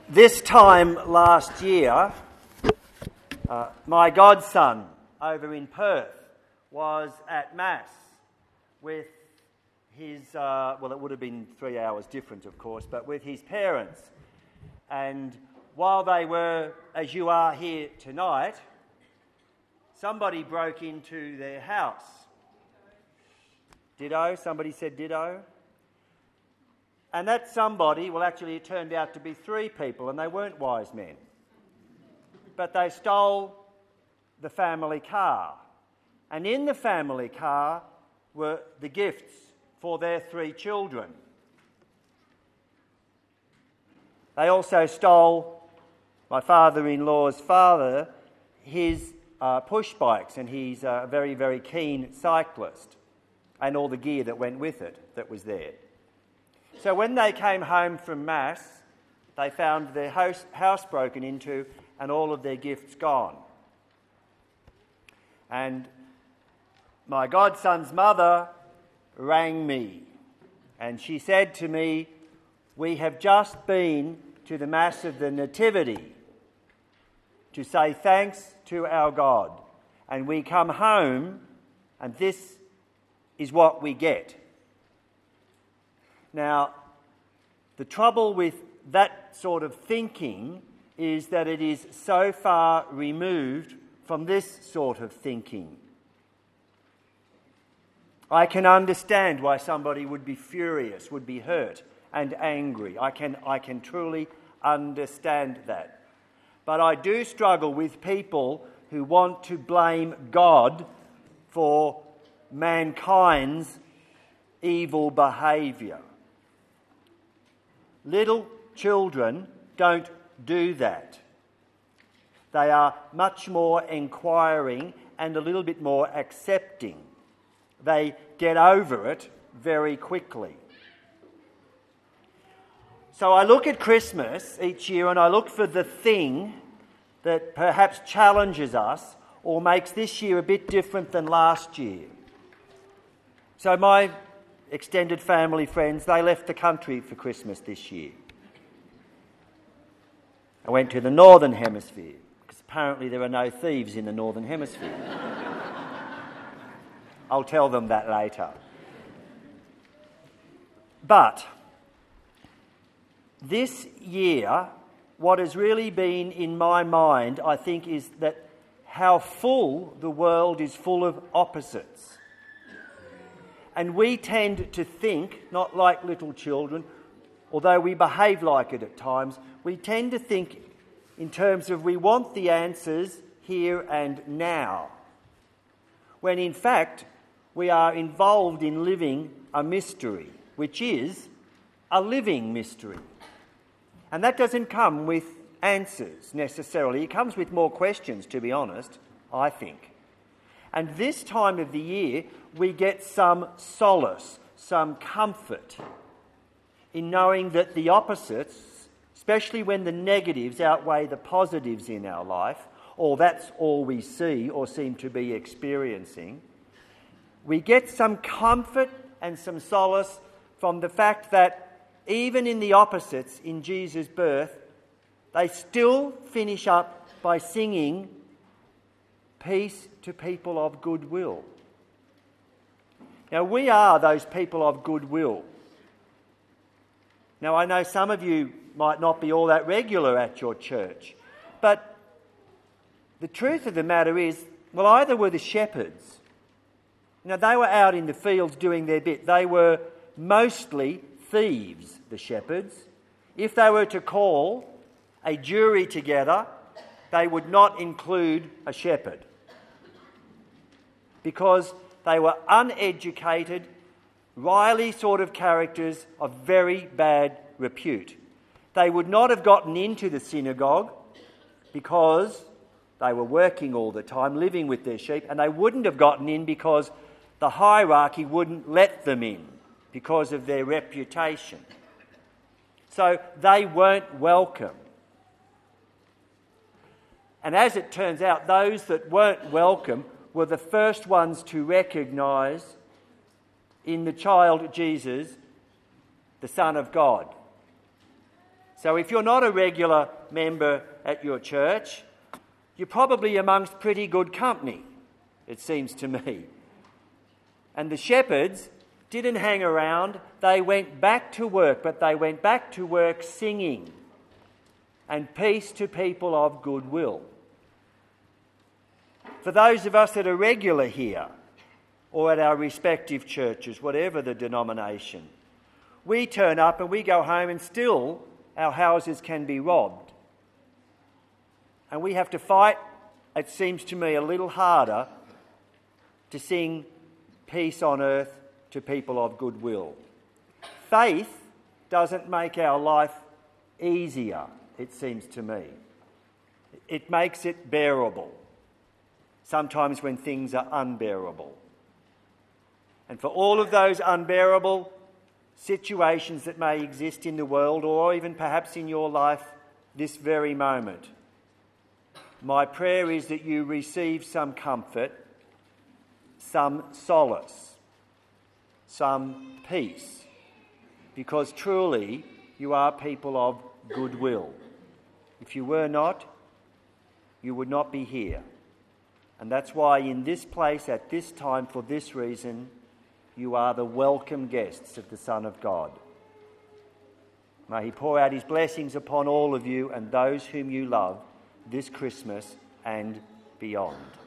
This time last year, my godson over in Perth was at Mass with his, it would have been 3 hours different, of course, but with his parents. And while they were, as you are here tonight, somebody broke into their house. Ditto? Somebody said ditto? And that somebody, well, actually it turned out to be 3 people, and they weren't wise men. But they stole the family car. And in the family car were the gifts for their 3 children. They also stole my father-in-law's father, his push bikes, and he's a very, very keen cyclist, and all the gear that went with it that was there. So when they came home from Mass, they found their house broken into and all of their gifts gone. And my godson's mother rang me, and she said to me, "We have just been to the Mass of the Nativity to say thanks to our God, and we come home and this is what we get." Now, the trouble with that sort of thinking is that it is so far removed from this sort of thinking. I can understand why somebody would be furious, would be hurt and angry. I can truly understand that. But I do struggle with people who want to blame God for mankind's evil behaviour. Little children don't do that. They are much more inquiring and a little bit more accepting. They get over it very quickly. So I look at Christmas each year and I look for the thing that perhaps challenges us or makes this year a bit different than last year. So my extended family friends, they left the country for Christmas this year. I went to the Northern Hemisphere, because apparently there are no thieves in the Northern Hemisphere. I'll tell them that later. But this year, what has really been in my mind, I think, is that how full the world is full of opposites. And we tend to think, not like little children, although we behave like it at times, we tend to think in terms of we want the answers here and now, when in fact we are involved in living a mystery, which is a living mystery. And that doesn't come with answers necessarily. It comes with more questions, to be honest, I think. And this time of the year, we get some solace, some comfort in knowing that the opposites, especially when the negatives outweigh the positives in our life, or that's all we see or seem to be experiencing, we get some comfort and some solace from the fact that even in the opposites in Jesus' birth, they still finish up by singing peace to people of goodwill. Now, we are those people of goodwill. Now, I know some of you might not be all that regular at your church, but the truth of the matter is, well, either were the shepherds. They were out in the fields doing their bit. They were mostly thieves, the shepherds. If they were to call a jury together, they would not include a shepherd, because they were uneducated, wily sort of characters of very bad repute. They would not have gotten into the synagogue because they were working all the time, living with their sheep, and they wouldn't have gotten in because the hierarchy wouldn't let them in because of their reputation. So they weren't welcome. And as it turns out, those that weren't welcome were the first ones to recognise in the child Jesus the Son of God. So if you're not a regular member at your church, you're probably amongst pretty good company, it seems to me. And the shepherds didn't hang around, they went back to work, but they went back to work singing, and peace to people of good will. For those of us that are regular here, or at our respective churches, whatever the denomination, we turn up and we go home and still our houses can be robbed. And we have to fight, it seems to me, a little harder to sing peace on earth to people of good will. Faith doesn't make our life easier, it seems to me. It makes it bearable, sometimes when things are unbearable. And for all of those unbearable situations that may exist in the world, or even perhaps in your life this very moment, my prayer is that you receive some comfort, some solace, some peace, because truly you are people of goodwill. If you were not, you would not be here. And that's why in this place, at this time, for this reason, you are the welcome guests of the Son of God. May he pour out his blessings upon all of you and those whom you love this Christmas and beyond.